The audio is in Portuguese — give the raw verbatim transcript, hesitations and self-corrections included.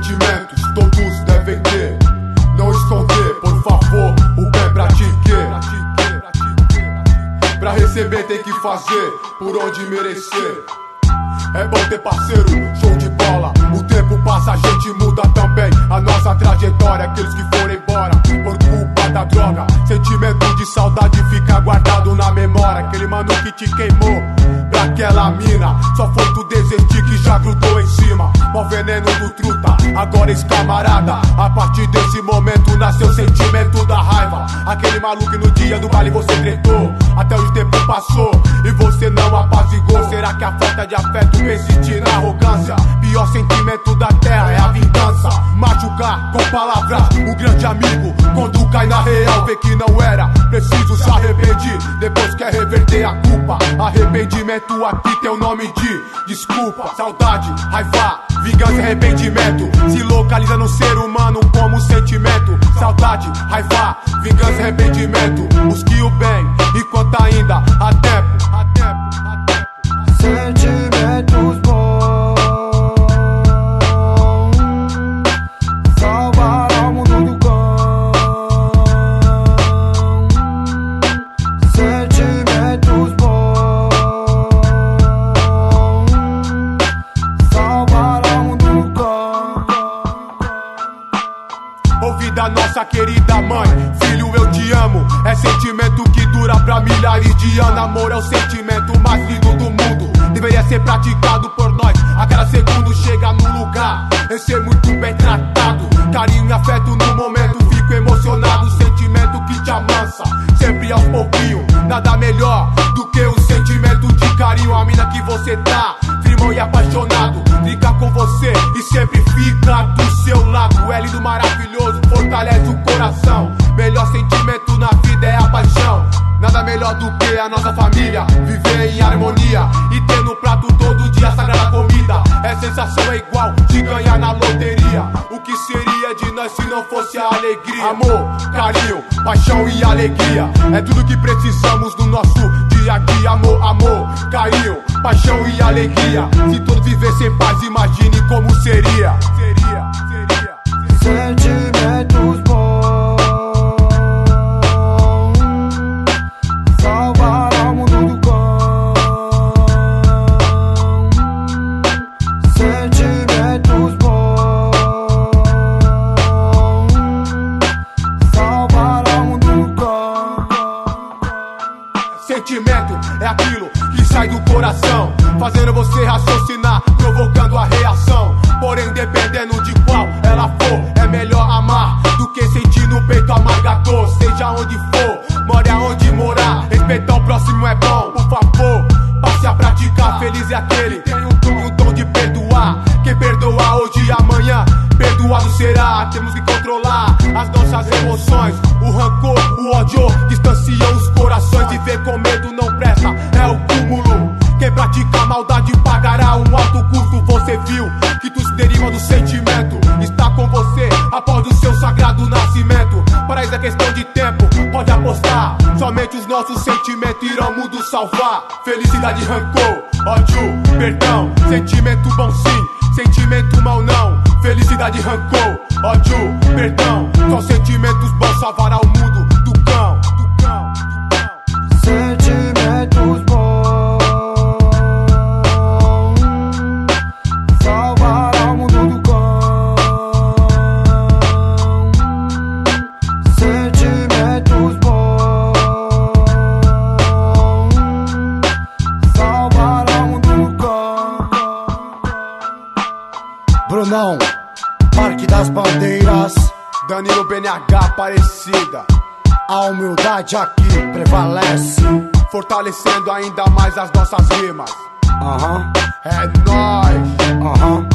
Sentimentos todos devem ter, não esconder, por favor, o bem pratique. Pra receber tem que fazer, por onde merecer. É bom ter parceiro, show de bola. O tempo passa, a gente muda também a nossa trajetória. Aqueles que foram embora por culpa da droga, sentimento de saudade fica guardado na memória. Aquele mano que te queimou pra aquela mina, só foi tu desistir que já grudou em cima. Mó veneno do truta, agora esse camarada. A partir desse momento nasceu o sentimento da raiva. Aquele maluco que no dia do baile você tretou, até o tempo passou e você não apazigou. Será que a falta de afeto persiste na arrogância? Pior sentimento da terra é a vingança. Machucar com palavras o grande amigo, quando cai na real vê que não era preciso. Se arrependi, depois quer reverter a culpa. Arrependimento aqui tem o nome de desculpa. Saudade, raiva, vingança e arrependimento se localiza no ser humano como sentimento. Saudade, raiva, vingança e arrependimento. Busque o bem enquanto ainda há tempo, há tempo, há tempo. Sentimentos bons salvarão o mundo do cão. Sentimentos bons salvarão o mundo do cão. Ouvi da nossa querida mãe: filho, eu te amo. É sentimento que dura pra milhares de anos. Amor é o sentimento mais lindo do mundo, deveria ser praticado por nós a cada segundo. Chega no lugar em ser muito bem tratado, carinho e afeto no momento, fico emocionado. Sentimento que te amansa, sempre aos pouquinhos. Nada melhor do que o sentimento de carinho. A mina que você tá, firmão e apaixonado, fica com você e sempre fica do seu lado. É lindo, maravilhoso, fortalece o coração. Melhor sentimento na vida é a paixão. Nada melhor do que a nossa família, viver em harmonia e ter no prato todo dia a sagrada comida. É sensação, é igual de ganhar na loteria. O que seria de nós se não fosse a alegria? Amor, carinho, paixão e alegria é tudo que precisamos no nosso dia a dia. Amor, amor, carinho, paixão e alegria. Se todos vivessem em paz, imagine como seria. Seria, seria, seria. Sentimentos bons salvarão o mundo do cão. Sentimentos bons salvarão o mundo do cão. Sentimento é aquilo que sai do coração, fazendo você raciocinar, provocando a reação. Porém, dependendo de qual ela for, é melhor amar do que sentir no peito amargador. Seja onde for, more aonde morar, respeitar o próximo é bom. Por favor, passe a praticar. Feliz é aquele que tem o dom, o dom de perdoar. Quem perdoa hoje e amanhã, perdoado será. Temos que controlar as nossas emoções. O rancor, o ódio distanciam os corações. Viver com medo não presta, é o cúmulo. Quem pratica maldade pagará um alto custo. Você viu que tudo se deriva do sentimento. Está com você após o seu sagrado nascimento. Para isso é questão de tempo, pode apostar. Somente os nossos sentimentos irão o mundo salvar. Felicidade, rancor, ódio, perdão. Sentimento bom sim, sentimento mal não. Felicidade, rancor, ódio, perdão. Só sentimentos bons salvará o mundo do cão, do cão, do cão. Sentimentos bons salvarão o mundo do cão. Sentimentos bons salvarão o mundo do cão. Brunão, Parque das Bandeiras, Danilo B N H Aparecida. a humildade aqui prevalece, fortalecendo ainda mais as nossas rimas. aham, É nóis. aham.